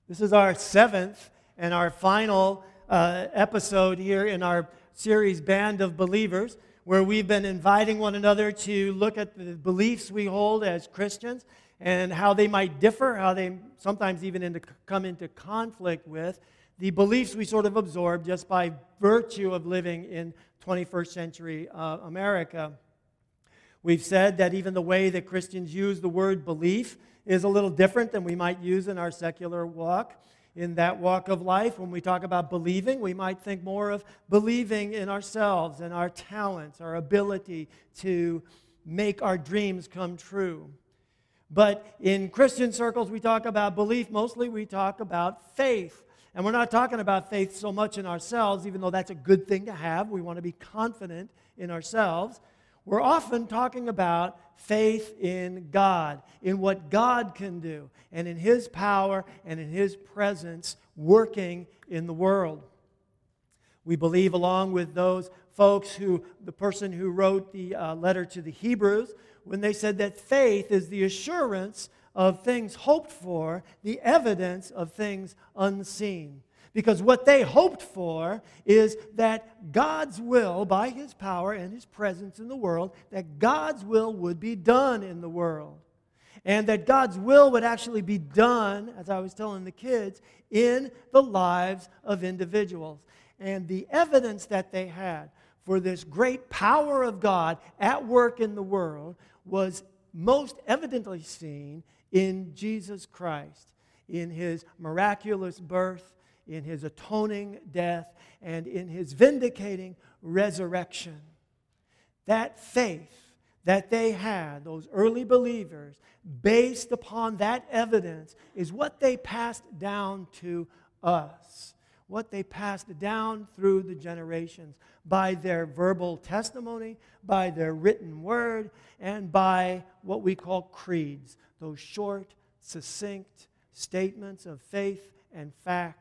This is our seventh and our final episode here in our series, Band of Believers, where we've been inviting one another to look at the beliefs we hold as Christians and how they might differ, how they sometimes even come into conflict with the beliefs we sort of absorb just by virtue of living in 21st century America. We've said that even the way that Christians use the word belief is a little different than we might use in our secular walk. In that walk of life, when we talk about believing, we might think more of believing in ourselves and our talents, our ability to make our dreams come true. But in Christian circles, we talk about belief. Mostly we talk about faith. And we're not talking about faith so much in ourselves, even though that's a good thing to have. We want to be confident in ourselves. We're often talking about faith in God, in what God can do, and in His power and in His presence working in the world. We believe, along with those folks the person who wrote the letter to the Hebrews, when they said that faith is the assurance of things hoped for, the evidence of things unseen. Because what they hoped for is that God's will, by His power and His presence in the world, that God's will would be done in the world. And that God's will would actually be done, as I was telling the kids, in the lives of individuals. And the evidence that they had for this great power of God at work in the world was most evidently seen in Jesus Christ, in His miraculous birth, in His atoning death, and in His vindicating resurrection. That faith that they had, those early believers, based upon that evidence, is what they passed down to us, what they passed down through the generations by their verbal testimony, by their written word, and by what we call creeds, those short, succinct statements of faith and fact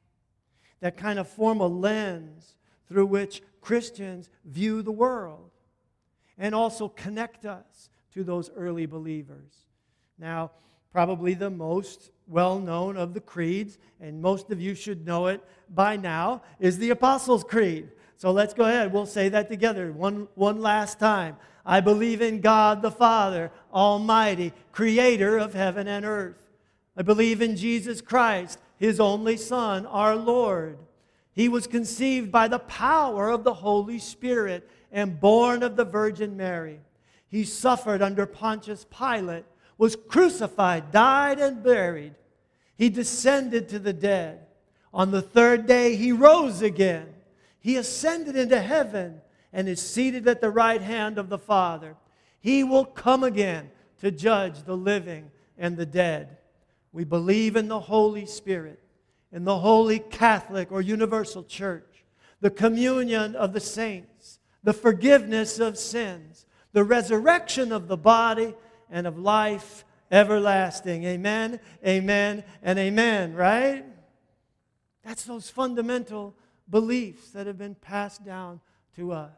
that kind of form a lens through which Christians view the world and also connect us to those early believers. Now, probably the most well-known of the creeds, and most of you should know it by now, is the Apostles' Creed. So let's go ahead. We'll say that together one last time. I believe in God the Father, Almighty, Creator of heaven and earth. I believe in Jesus Christ, His only Son, our Lord. He was conceived by the power of the Holy Spirit and born of the Virgin Mary. He suffered under Pontius Pilate, was crucified, died, and buried. He descended to the dead. On the third day, He rose again. He ascended into heaven and is seated at the right hand of the Father. He will come again to judge the living and the dead. We believe in the Holy Spirit, in the Holy Catholic or Universal Church, the communion of the saints, the forgiveness of sins, the resurrection of the body, and of life everlasting. Amen, amen, and amen, right? That's those fundamental beliefs that have been passed down to us.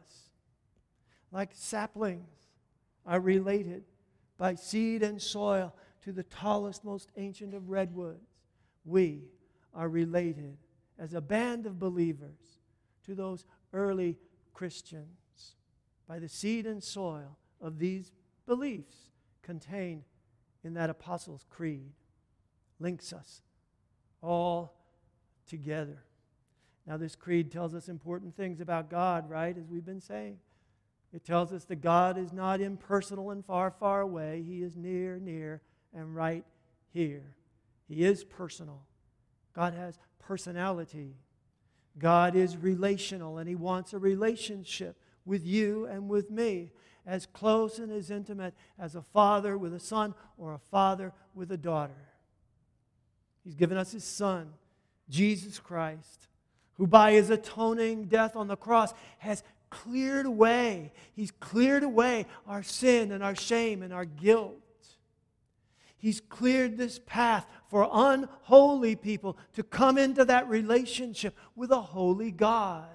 Like saplings are related by seed and soil to the tallest, most ancient of redwoods, we are related as a band of believers to those early Christians by the seed and soil of these beliefs contained in that Apostles' Creed. Links us all together. Now, this creed tells us important things about God, right, as we've been saying. It tells us that God is not impersonal and far, far away. He is near, near, and right here. He is personal. God has personality. God is relational, and He wants a relationship with you and with me, as close and as intimate as a father with a son or a father with a daughter. He's given us His Son, Jesus Christ, who by His atoning death on the cross has cleared away. He's cleared away our sin and our shame and our guilt. He's cleared this path for unholy people to come into that relationship with a holy God.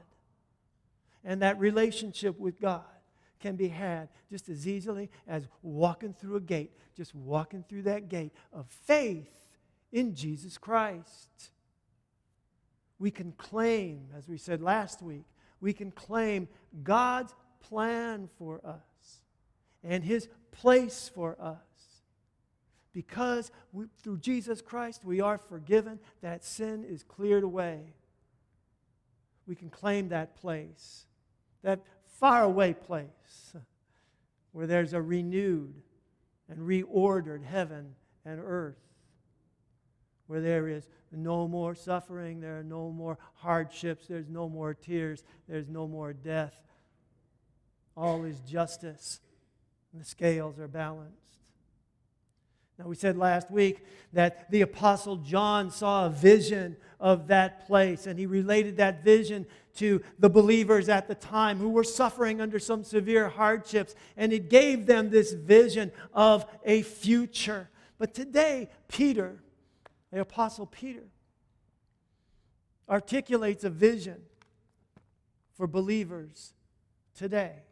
And that relationship with God can be had just as easily as walking through a gate, just walking through that gate of faith in Jesus Christ. We can claim, as we said last week, we can claim God's plan for us and His place for us. Because through Jesus Christ we are forgiven, that sin is cleared away. We can claim that place, that faraway place where there's a renewed and reordered heaven and earth, where there is no more suffering, there are no more hardships, there's no more tears, there's no more death. All is justice, and the scales are balanced. Now, we said last week that the Apostle John saw a vision of that place, and he related that vision to the believers at the time who were suffering under some severe hardships, and it gave them this vision of a future. But today, Peter, the Apostle Peter, articulates a vision for believers today.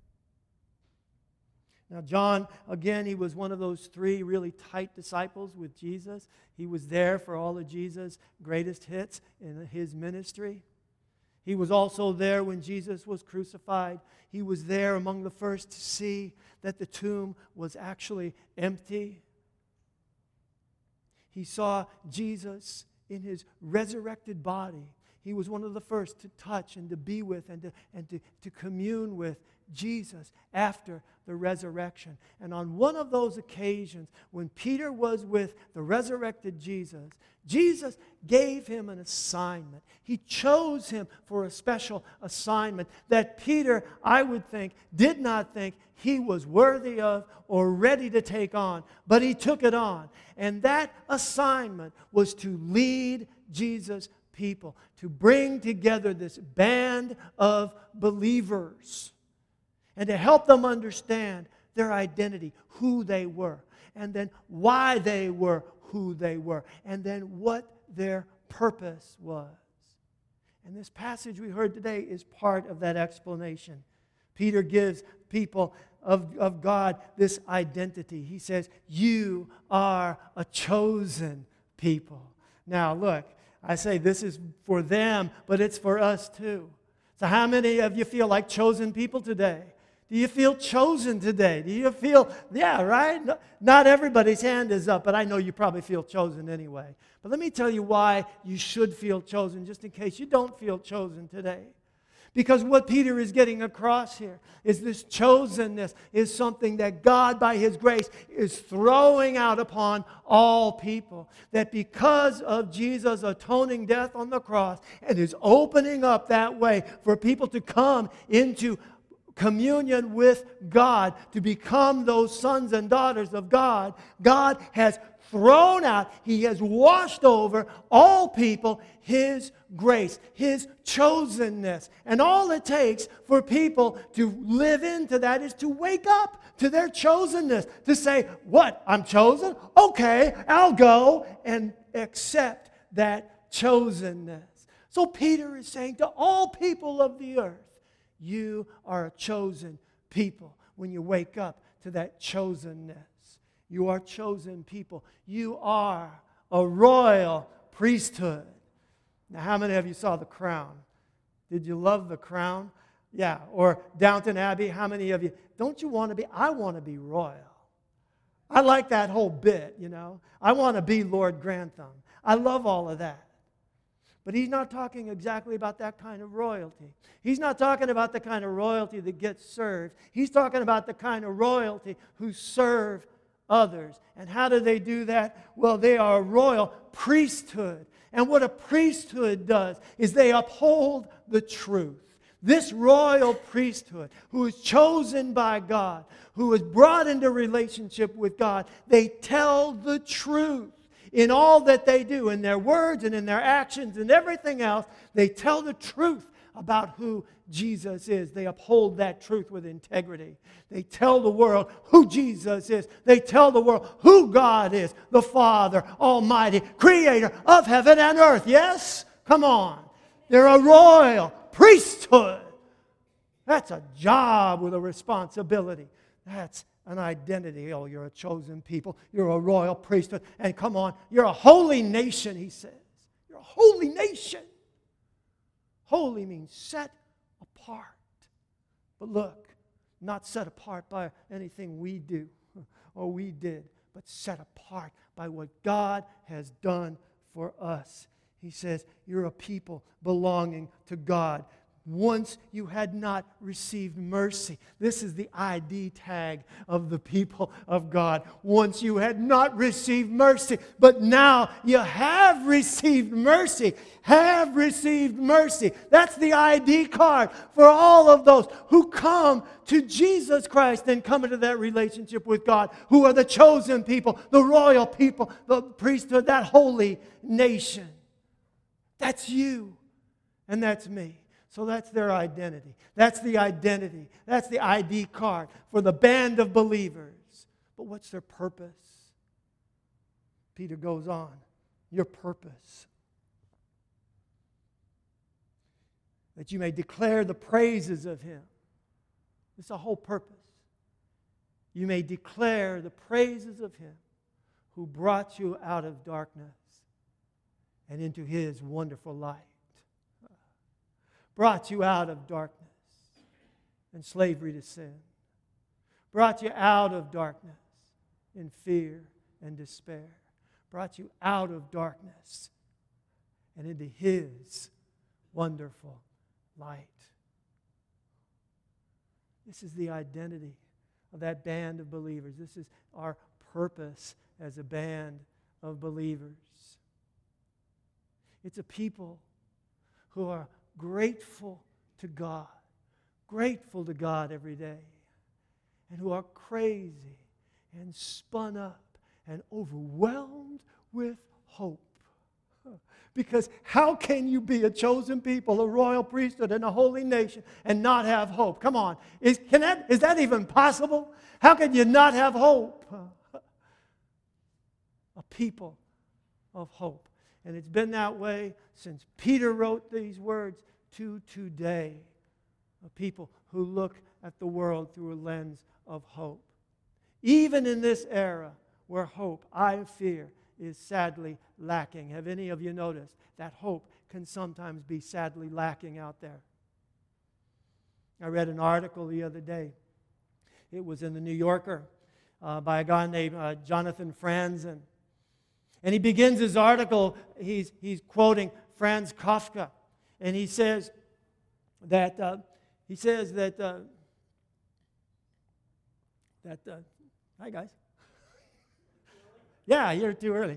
Now, John, again, he was one of those three really tight disciples with Jesus. He was there for all of Jesus' greatest hits in his ministry. He was also there when Jesus was crucified. He was there among the first to see that the tomb was actually empty. He saw Jesus in His resurrected body. He was one of the first to touch and to be with and to commune with Jesus after the resurrection. And on one of those occasions, when Peter was with the resurrected Jesus, Jesus gave him an assignment. He chose him for a special assignment that Peter, I would think, did not think he was worthy of or ready to take on, but he took it on. And that assignment was to lead Jesus' people, to bring together this band of believers, and to help them understand their identity, who they were, and then why they were who they were, and then what their purpose was. And this passage we heard today is part of that explanation. Peter gives people of God this identity. He says, you are a chosen people. Now look, I say this is for them, but it's for us too. So how many of you feel like chosen people today? Do you feel chosen today? Do you feel, yeah, right? No, not everybody's hand is up, but I know you probably feel chosen anyway. But let me tell you why you should feel chosen, just in case you don't feel chosen today. Because what Peter is getting across here is this chosenness is something that God, by His grace, is throwing out upon all people. That because of Jesus' atoning death on the cross and is opening up that way for people to come into communion with God, to become those sons and daughters of God, God has thrown out, He has washed over all people His grace, His chosenness. And all it takes for people to live into that is to wake up to their chosenness, to say, what, I'm chosen? Okay, I'll go and accept that chosenness. So Peter is saying to all people of the earth, you are a chosen people when you wake up to that chosenness. You are chosen people. You are a royal priesthood. Now, how many of you saw The Crown? Did you love The Crown? Yeah. Or Downton Abbey, how many of you? Don't you want to be? I want to be royal. I like that whole bit, you know. I want to be Lord Grantham. I love all of that. But he's not talking exactly about that kind of royalty. He's not talking about the kind of royalty that gets served. He's talking about the kind of royalty who serve others. And how do they do that? Well, they are a royal priesthood. And what a priesthood does is they uphold the truth. This royal priesthood, who is chosen by God, who is brought into relationship with God, they tell the truth. In all that they do, in their words and in their actions and everything else, they tell the truth about who Jesus is. They uphold that truth with integrity. They tell the world who Jesus is. They tell the world who God is, the Father, Almighty, Creator of heaven and earth. Yes? Come on. They're a royal priesthood. That's a job with a responsibility. That's an identity. Oh, you're a chosen people. You're a royal priesthood. And come on, you're a holy nation, he says. You're a holy nation. Holy means set apart. But look, not set apart by anything we do or we did, but set apart by what God has done for us. He says, you're a people belonging to God. Once you had not received mercy. This is the ID tag of the people of God. Once you had not received mercy, but now you have received mercy. Have received mercy. That's the ID card for all of those who come to Jesus Christ and come into that relationship with God, who are the chosen people, the royal people, the priesthood, that holy nation. That's you, and that's me. So that's their identity. That's the identity. That's the ID card for the band of believers. But what's their purpose? Peter goes on. Your purpose. That you may declare the praises of Him. It's a whole purpose. You may declare the praises of Him who brought you out of darkness and into His wonderful light. Brought you out of darkness and slavery to sin. Brought you out of darkness in fear and despair. Brought you out of darkness and into His wonderful light. This is the identity of that band of believers. This is our purpose as a band of believers. It's a people who are grateful to God every day, and who are crazy and spun up and overwhelmed with hope. Because how can you be a chosen people, a royal priesthood, and a holy nation and not have hope? Come on. Is that even possible? How can you not have hope? A people of hope. And it's been that way since Peter wrote these words to today. A people who look at the world through a lens of hope. Even in this era where hope, I fear, is sadly lacking. Have any of you noticed that hope can sometimes be sadly lacking out there? I read an article the other day. It was in the New Yorker by a guy named Jonathan Franzen. And he begins his article, he's quoting Franz Kafka. And he says that, hi guys. Yeah, you're too early.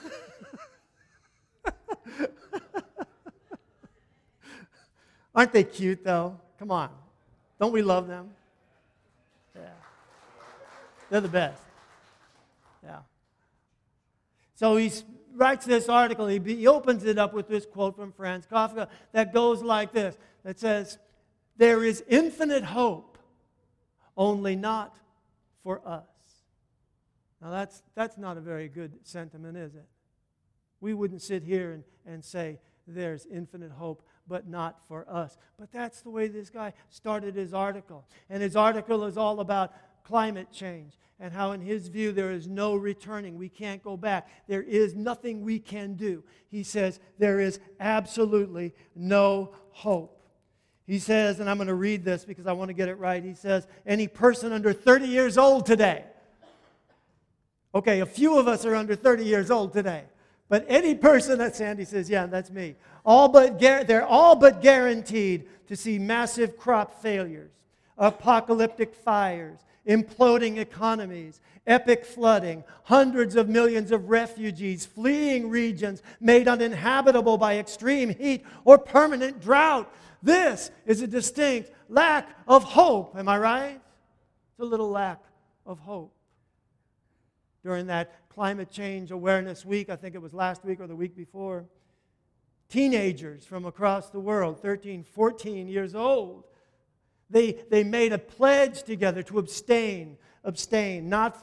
Aren't they cute though? Come on. Don't we love them? Yeah. They're the best. Yeah. So he writes this article. He opens it up with this quote from Franz Kafka that goes like this. It says, "There is infinite hope, only not for us." Now that's not a very good sentiment, is it? We wouldn't sit here and say, there's infinite hope, but not for us. But that's the way this guy started his article. And his article is all about climate change and how in his view there is no returning. We can't go back. There is nothing we can do. He says there is absolutely no hope. He says, and I'm going to read this because I want to get it right. He says, any person under 30 years old today. Okay, a few of us are under 30 years old today. But any person, that Sandy says, yeah, that's me. They're all but guaranteed to see massive crop failures, apocalyptic fires, imploding economies, epic flooding, hundreds of millions of refugees fleeing regions made uninhabitable by extreme heat or permanent drought. This is a distinct lack of hope. Am I right? It's a little lack of hope. During that Climate Change Awareness Week, I think it was last week or the week before, teenagers from across the world, 13, 14 years old, they made a pledge together to abstain not from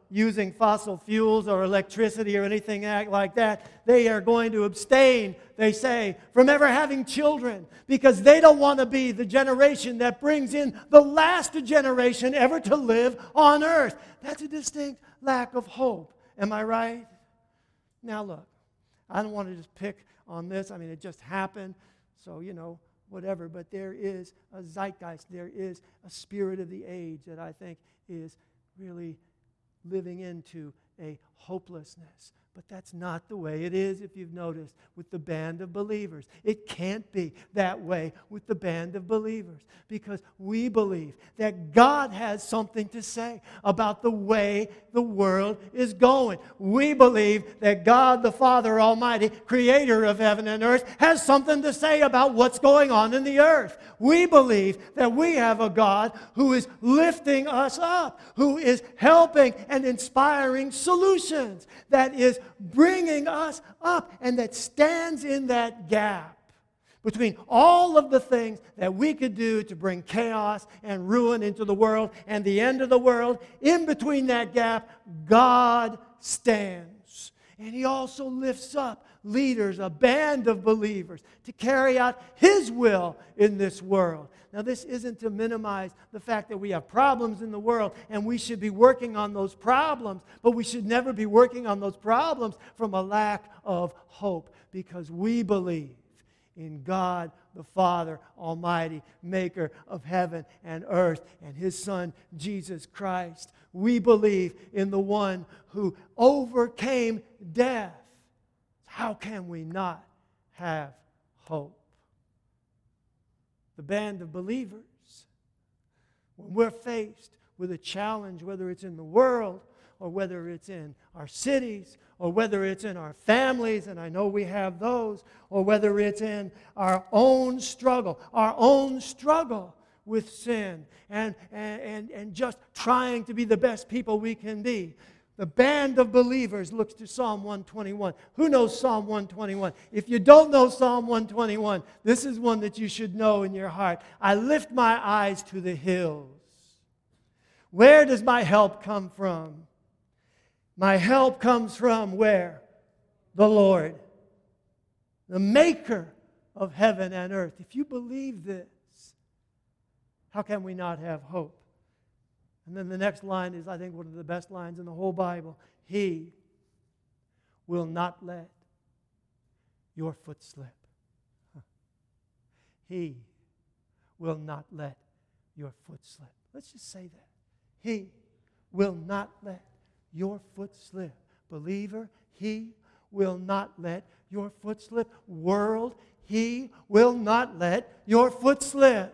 using fossil fuels or electricity or anything like that. They are going to abstain, they say, from ever having children because they don't want to be the generation that brings in the last generation ever to live on earth. That's a distinct lack of hope. Am I right? Now look, I don't want to just pick on this. I mean, it just happened, so, whatever. But there is a zeitgeist. There is a spirit of the age that I think is really living into a hopelessness. But that's not the way it is, if you've noticed, with the band of believers. It can't be that way with the band of believers because we believe that God has something to say about the way the world is going. We believe that God, the Father Almighty, creator of heaven and earth, has something to say about what's going on in the earth. We believe that we have a God who is lifting us up, who is helping and inspiring solutions, that is bringing us up, and that stands in that gap between all of the things that we could do to bring chaos and ruin into the world and the end of the world. In between that gap, God stands. And He also lifts up leaders, a band of believers, to carry out His will in this world. Now, this isn't to minimize the fact that we have problems in the world and we should be working on those problems, but we should never be working on those problems from a lack of hope, because we believe in God the Father Almighty, maker of heaven and earth, and His Son, Jesus Christ. We believe in the one who overcame death. How can we not have hope? The band of believers, when we're faced with a challenge, whether it's in the world or whether it's in our cities or whether it's in our families, and I know we have those, or whether it's in our own struggle with sin and just trying to be the best people we can be. The band of believers looks to Psalm 121. Who knows Psalm 121? If you don't know Psalm 121, this is one that you should know in your heart. I lift my eyes to the hills. Where does my help come from? My help comes from where? The Lord, the maker of heaven and earth. If you believe this, how can we not have hope? And then the next line is, I think, one of the best lines in the whole Bible. He will not let your foot slip. He will not let your foot slip. Let's just say that. He will not let your foot slip. Believer, He will not let your foot slip. World, He will not let your foot slip.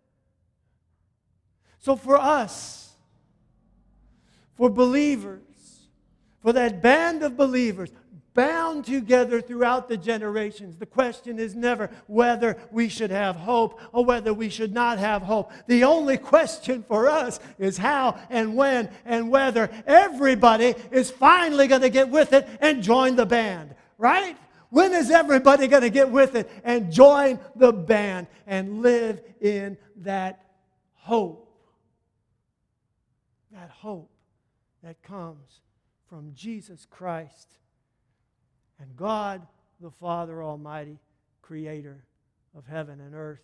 So for us, for believers, for that band of believers bound together throughout the generations, the question is never whether we should have hope or whether we should not have hope. The only question for us is how and when and whether everybody is finally going to get with it and join the band, right? When is everybody going to get with it and join the band and live in that hope? That hope that comes from Jesus Christ and God the Father Almighty, creator of heaven and earth.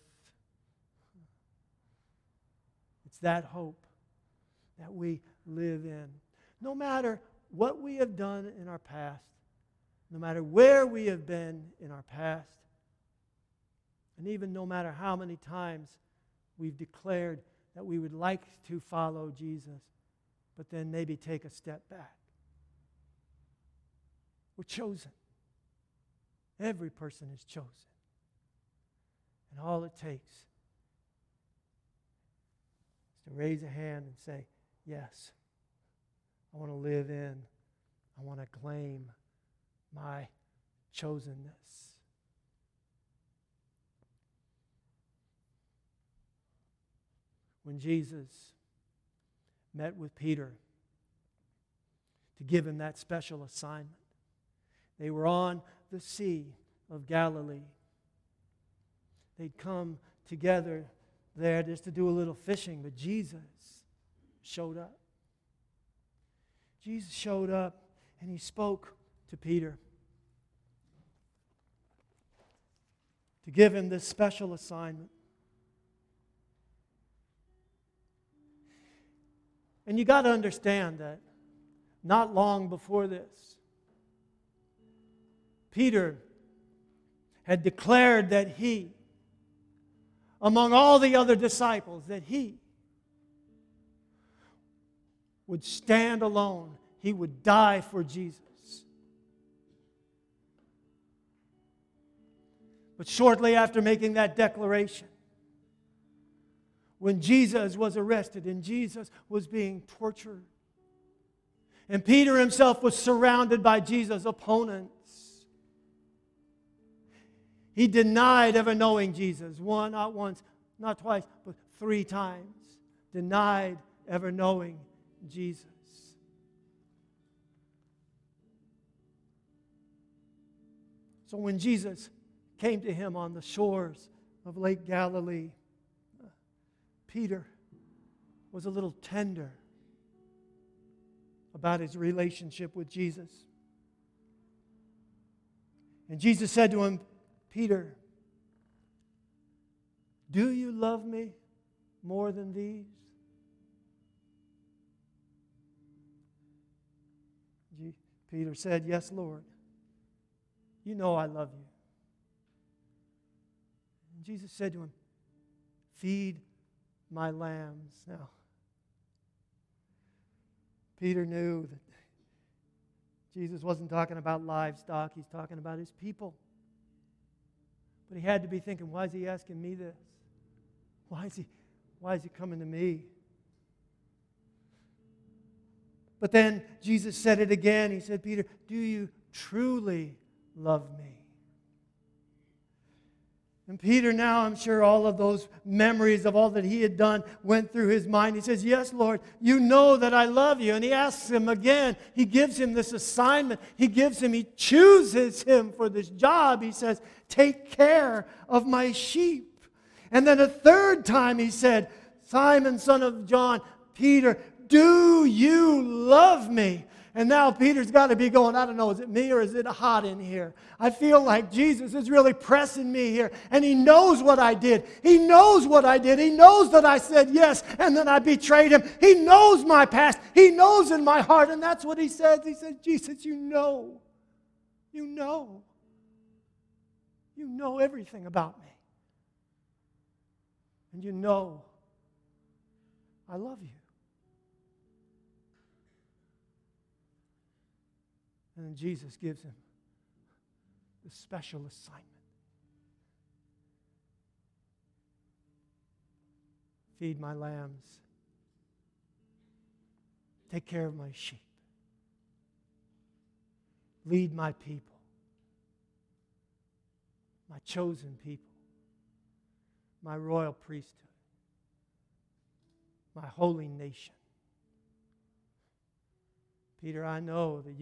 It's that hope that we live in. No matter what we have done in our past, no matter where we have been in our past, and even no matter how many times we've declared that we would like to follow Jesus, but then maybe take a step back. We're chosen. Every person is chosen. And all it takes is to raise a hand and say, yes, I want to live in, I want to claim my chosenness. When Jesus met with Peter to give him that special assignment, they were on the Sea of Galilee. They'd come together there just to do a little fishing, but Jesus showed up. Jesus showed up and he spoke to Peter to give him this special assignment. And you got to understand that not long before this, Peter had declared that he, among all the other disciples, that he would stand alone. He would die for Jesus. But shortly after making that declaration, when Jesus was arrested and Jesus was being tortured, and Peter himself was surrounded by Jesus' opponents, he denied ever knowing Jesus. Not once, not twice, but 3 times. Denied ever knowing Jesus. So when Jesus came to him on the shores of Lake Galilee, Peter was a little tender about his relationship with Jesus. And Jesus said to him, Peter, do you love me more than these? Peter said, yes, Lord. You know I love you. And Jesus said to him, feed my lambs. Now, Peter knew that Jesus wasn't talking about livestock. He's talking about his people. But he had to be thinking, why is he asking me this? Why is he coming to me? But then Jesus said it again. He said, Peter, do you truly love me? And Peter now, I'm sure all of those memories of all that he had done went through his mind. He says, yes, Lord, you know that I love you. And he asks him again. He gives him this assignment. He chooses him for this job. He says, take care of my sheep. And then a third time he said, Simon, son of John, Peter, do you love me? And now Peter's got to be going, I don't know, is it me or is it hot in here? I feel like Jesus is really pressing me here. And he knows what I did. He knows what I did. He knows that I said yes and then I betrayed him. He knows my past. He knows in my heart. And that's what he says. He says, Jesus, you know. You know. You know everything about me. And you know I love you. And then Jesus gives him the special assignment. Feed my lambs. Take care of my sheep. Lead my people. My chosen people. My royal priesthood. My holy nation. Peter, I know that